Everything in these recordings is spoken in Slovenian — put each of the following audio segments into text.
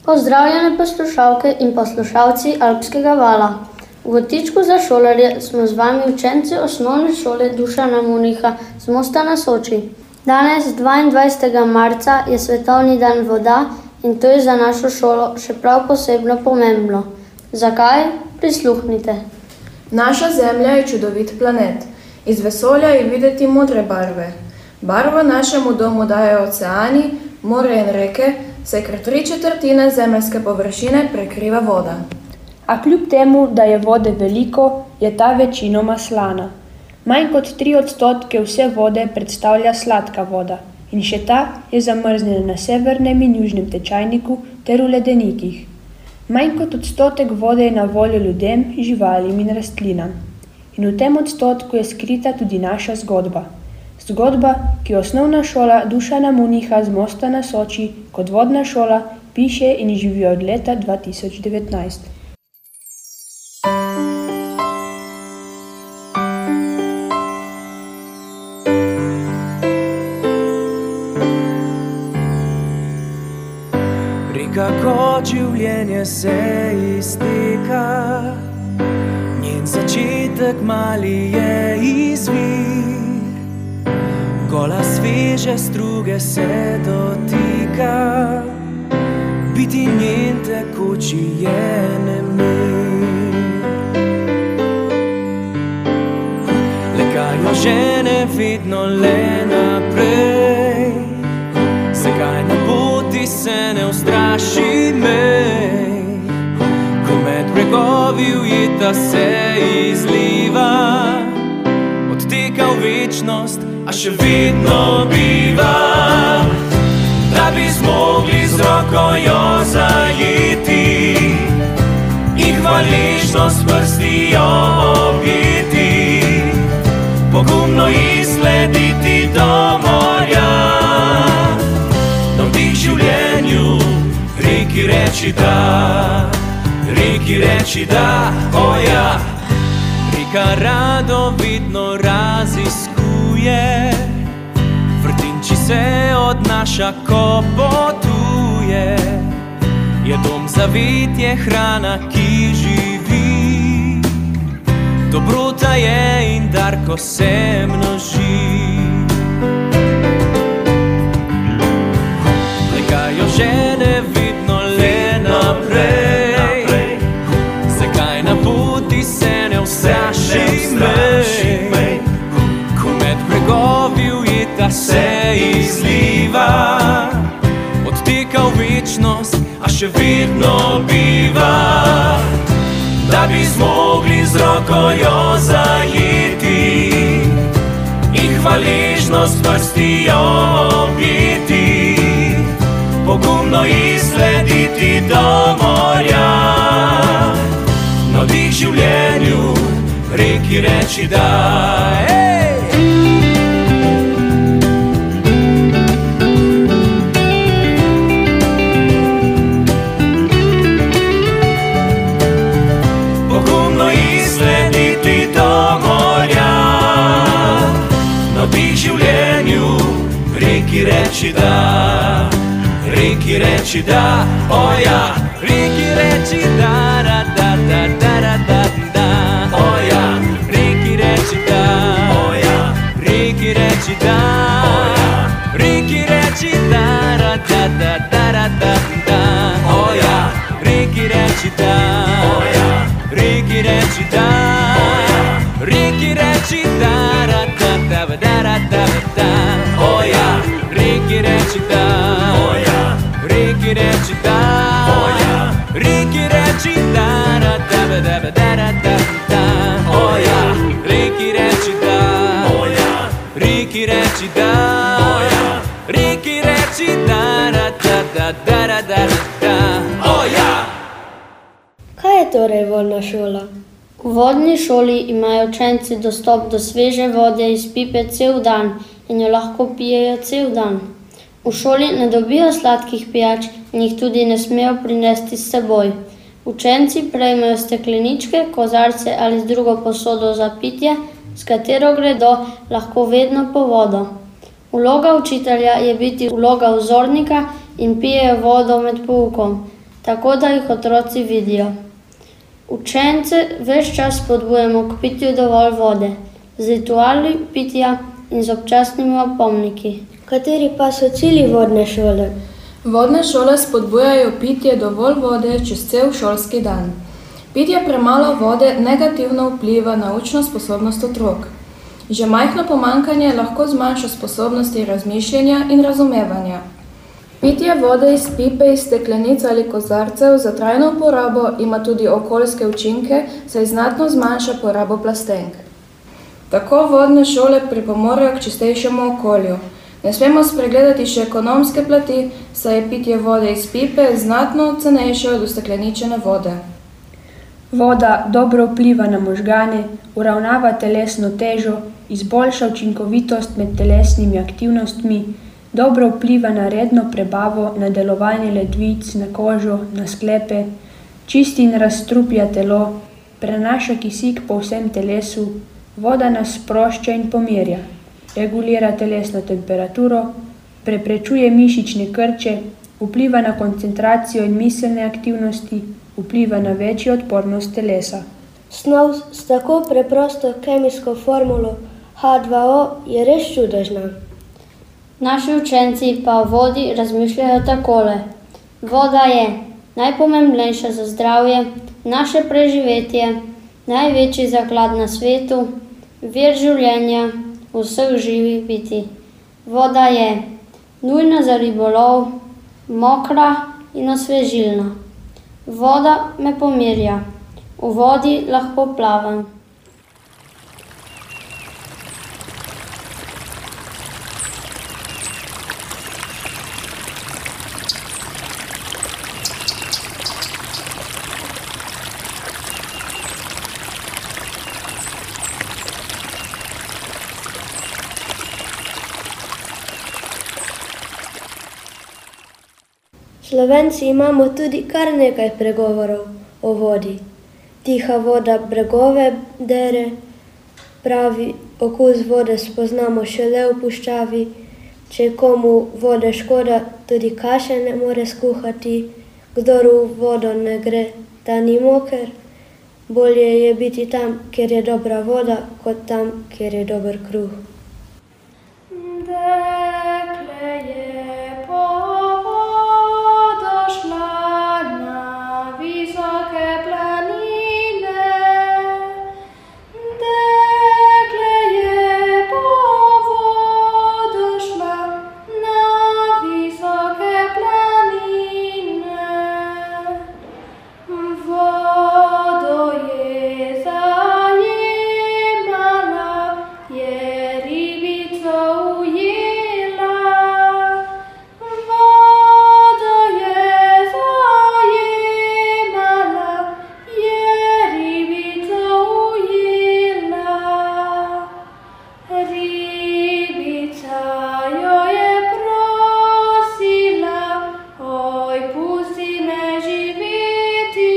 Pozdravljene poslušalke in poslušalci Alpskega vala. V Gotičku za šolarje smo z vami učenci osnovne šole Dušana Muniha z Mosta na Soči. Danes, 22. marca, je svetovni dan voda in to je za našo šolo še prav posebno pomembno. Zakaj? Prisluhnite. Naša Zemlja je čudovit planet. Iz vesolja je videti modre barve. Barvo našemu domu dajo oceani, more in reke, saj kar 3/4 zemeljske površine prekriva voda. A kljub temu, da je vode veliko, je ta večinoma slana. Manj kot 3% vse vode predstavlja sladka voda in še ta je zamrznjena na severnem in južnem tečajniku ter v ledenikih. Manj kot 1% vode je na voljo ljudem, živalim in rastlinam. In v tem odstotku je skrita tudi naša zgodba. Zgodba, ki jo osnovna šola Dušana Muniha z Mosta na Soči kot vodna šola piše in živi od leta 2019. Reka kot življenje se izteka, njen začetek mali je izvir. Gola sveže struge se dotika, biti njen tekoči je nemir. Le kaj jo žene vedno le naprej, zakaj na poti se ne ustraši mej, ko med bregovi ujeta se izliva, odteka v večnost, a še vedno biva, da bi zmogli z roko jo zajeti in hvaležnost prsti jo objeti, pogumno izslediti do morja, navdih življenju, reki reči da, reki reči da, oja. Reka rado vidno raziskuje, vrtinči se odnaša, ko potuje. Je dom zavetje, hrana, ki živi, dobrota je in dar, ko se množi. Le kaj jo žene vidno le naprej, zakaj na poti se ne ustraši mej, ko med bregovi ujeta se izliva, odteka v večnost, a še vedno biva, da bi zmogli z roko jo zajeti in hvaležnost prsti jo objeti, pogumno izslediti do morja, navdih življenju, reki reči da, pogumno izslediti do morja, navdih življenju, reki reči da, reki reči da, oja, reki reči da, da, da, da, da, da, da, oja, reki reči da, oja, reki reči da, oja, reki reči da, da, da, da, da, da, da, oja, reki reči da, oja, reki reči da, oja, reki reči da, da, da, da, da, da, da, oja, reki reči da, oja, reki reči da, oja, reki reči da, da, da, da, da, da, da, oja, reki reči da, oja, reki reči da, oja, reki reči da, da, da, da, da, da, oja. Kaj je torej vodna šola? V vodni šoli imajo učenci dostop do sveže vode iz pipe cel dan in jo lahko pijejo cel dan. V šoli ne dobijo sladkih pijač in jih tudi ne smejo prinesti s seboj. Učenci prejmejo stekleničke, kozarce ali z drugo posodo za pitje, s katero gredo lahko vedno po vodo. Vloga učitelja je biti vloga vzornika in pijejo vodo med poukom. tako da jih otroci vidijo. Učence ves čas spodbujamo k pitju dovolj vode, z rituali pitja in z občasnimi opomniki. Kateri pa so cilji vodne šole? Vodne šole spodbujajo pitje dovolj vode čez cel šolski dan. Pitje premalo vode negativno vpliva na učno sposobnost otrok. Že majhno pomanjkanje lahko zmanjša sposobnosti razmišljanja in razumevanja. Pitje vode iz pipe, iz steklenic ali kozarcev za trajno uporabo ima tudi okoljske učinke, saj znatno zmanjša porabo plastenk. Tako vodne šole pripomorejo k čistejšemu okolju. Ne smemo spregledati še ekonomske plati, saj je pitje vode iz pipe znatno cenejše od ustekleničene vode. Voda dobro vpliva na možgane, uravnava telesno težo, izboljša učinkovitost med telesnimi aktivnostmi, dobro vpliva na redno prebavo, na delovanje ledvic, na kožo, na sklepe, čisti in razstrupja telo, prenaša kisik po vsem telesu, voda nas sprošča in pomirja, regulira telesno temperaturo, preprečuje mišične krče, vpliva na koncentracijo in miselne aktivnosti, vpliva na večjo odpornost telesa. Snov s tako preprosto kemijsko formulo H2O je res čudežna. Naši učenci pa o vodi razmišljajo takole. Voda je najpomembnejša za zdravje, naše preživetje, največji zaklad na svetu, vir življenja vseh živih bitij. Voda je nujna za ribolov, mokra in osvežilna. Voda me pomirja. V vodi lahko plavam. Slovenci imamo tudi kar nekaj pregovorov o vodi. Tiha voda bregove dere, pravi okus vode spoznamo šele v puščavi, če komu vode škoda, tudi kaše ne more skuhati, kdor v vodo ne gre, ta ni moker. Bolje je biti tam, kjer je dobra voda, kot tam, kjer je dober kruh. Dekle je po vodo šla na visoke planine. Dekle je po vodo šla na visoke planine. Vodo je zajemala, je ribico ujela. Vodo je zajemala, je ribico ujela. Ribica jo je prosila, oj, pusti me živeti.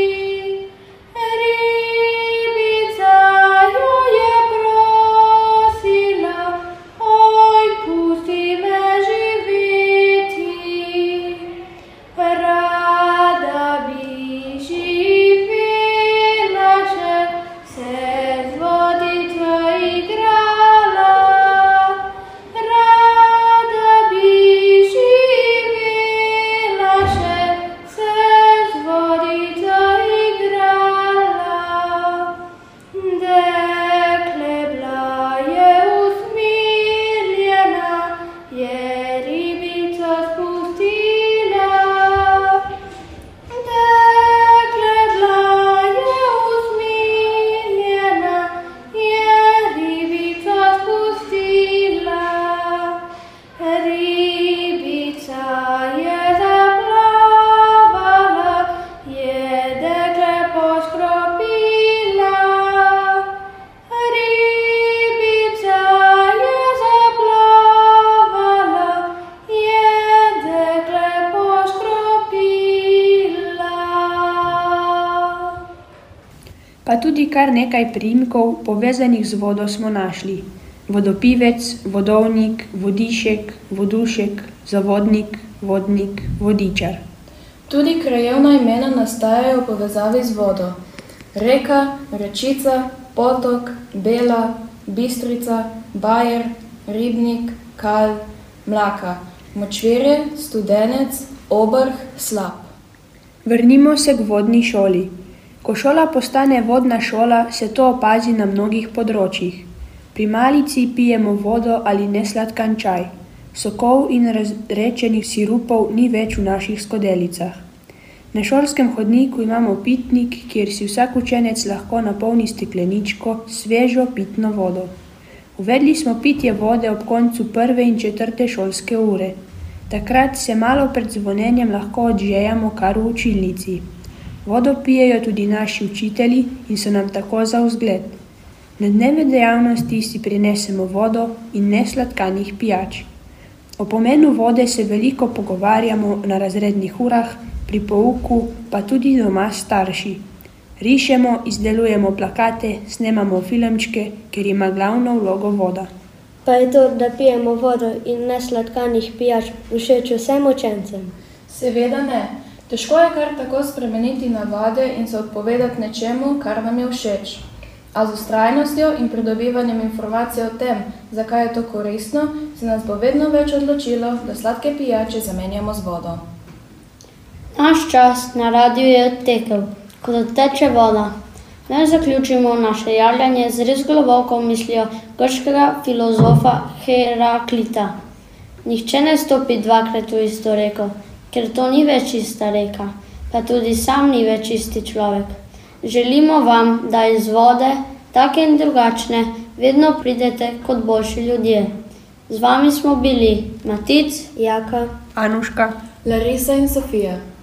Ribica jo je prosila, oj, pusti me živeti. Rada bi živela, če se z vodico igrala. Rada bi živela, če se z vodico igrala. Dekle bila je usmiljena, je ribico spustila. Dekle bila je usmiljena, je ribico spustila. Ribica je zaplavala, je dekle poškropila. Ribica je zaplavala, je dekle poškropila. Pa tudi kar nekaj priimkov povezanih z vodo smo našli. Vodopivec, vodovnik, vodišek, vodušek, zavodnik, vodnik, vodičar. Tudi krajevna imena nastajajo v povezavi z vodo. Reka, rečica, potok, Bela, Bistrica, Bajer, Ribnik, Kal, Mlaka, Močvirje, Studenec, Obrh, Slap. Vrnimo se k vodni šoli. Ko šola postane vodna šola, se to opazi na mnogih področjih. Pri malici pijemo vodo ali nesladkan čaj. Sokov in razrečenih sirupov ni več v naših skodelicah. Na šolskem hodniku imamo pitnik, kjer si vsak učenec lahko napolni stekleničko s svežo pitno vodo. Uvedli smo pitje vode ob koncu 1. in 4. šolske ure. Takrat se malo pred zvonjenjem lahko odžejamo kar v učilnici. Vodo pijejo tudi naši učitelji in so nam tako za vzgled. Na dnevne dejavnosti si prinesemo vodo in nesladkanih pijač. O pomenu vode se veliko pogovarjamo na razrednih urah, pri pouku, pa tudi doma s starši. Rišemo, izdelujemo plakate, snemamo filmčke, ker ima glavno vlogo voda. Pa je to, da pijemo vodo in nesladkanih pijač, všeč vsem učencem? Seveda ne. Težko je kar tako spremeniti navade in se odpovedati nečemu, kar nam je všeč. A z vztrajnostjo in pridobivanjem informacij o tem, zakaj je to koristno, se nas bo vedno več odločilo, da sladke pijače zamenjamo z vodo. Naš čas na radiju je odtekel, kot odteče voda. Naj zaključimo naše javljanje z res globoko mislijo grškega filozofa Heraklita. Nihče ne stopi dvakrat v isto reko, ker to ni več ista reka, pa tudi sam ni več isti človek. Želimo vam, da iz vode, take in drugačne, vedno pridete kot boljši ljudje. Z vami smo bili Matic, Jaka, Anuška, Larisa in Sofija.